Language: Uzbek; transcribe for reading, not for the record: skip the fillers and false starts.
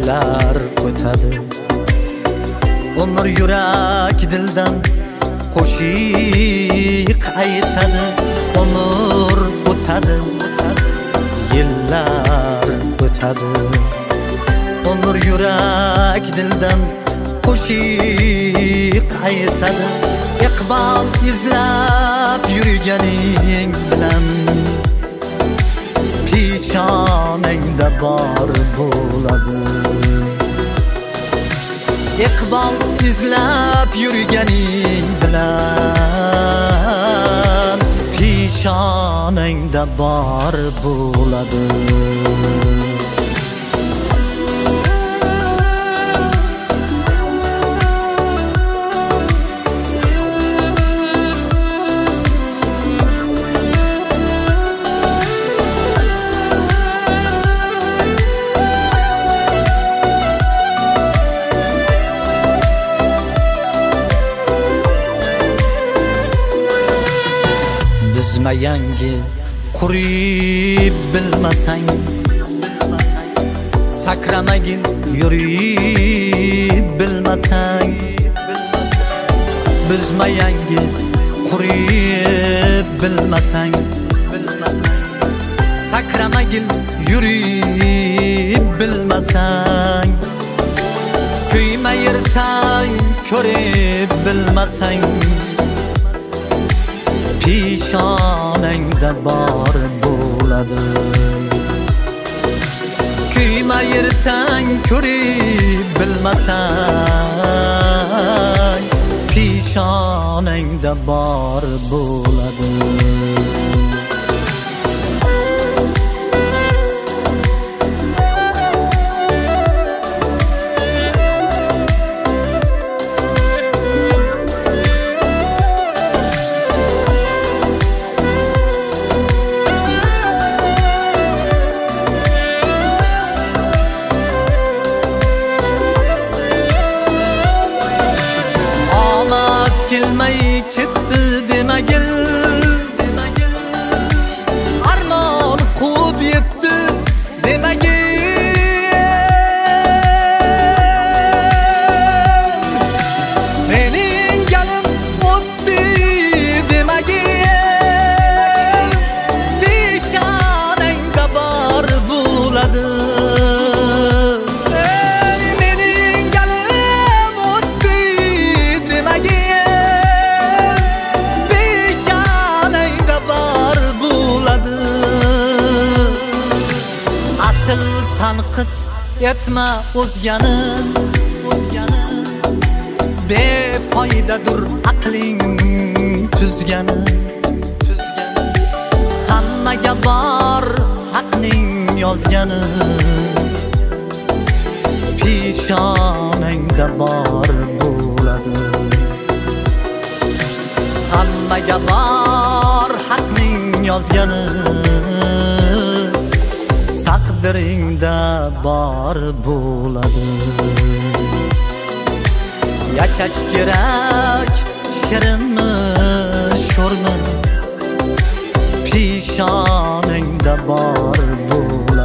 yillar o'tadi. Umr yurak dildan qo'shiq aytadi. Umr o'tadi, yillar o'tadi. Umr yurak dildan qo'shiq aytadi. Iqbol izlab yurganing bilan peshonangda bor bo'ladi. Iqbol izlab yurganing bilan peshonangda bor bo'ladi. Bizma yangi qurib bilmasang, sakramagin yurib bilmasang. Bizma yangi qurib bilmasang, sakramagin yurib bilmasang. Kuyma yirtang ko'rib bilmasang, peshonangda bor bo'ladi. Kuyma yirtang ko'rib bilmasang, peshonangda bor bo'ladi. Kelmay ketdi demagil, armon quvib yetdi demagil. Mening galim o'tdi demagil, peshonangda bor bo'ladi. Mening galim o'tdi demagil, tanqid etma o'zgani, befoydadir aqling tuzgani. Hammaga bor haqning yozgani, peshonangda bor bo'ladi. Hammaga bor haqning yozgani, taqdiringda bor bo'ladi. Yashash kerak shirinmi sho'rmi, peshonangda bor bo'ladi.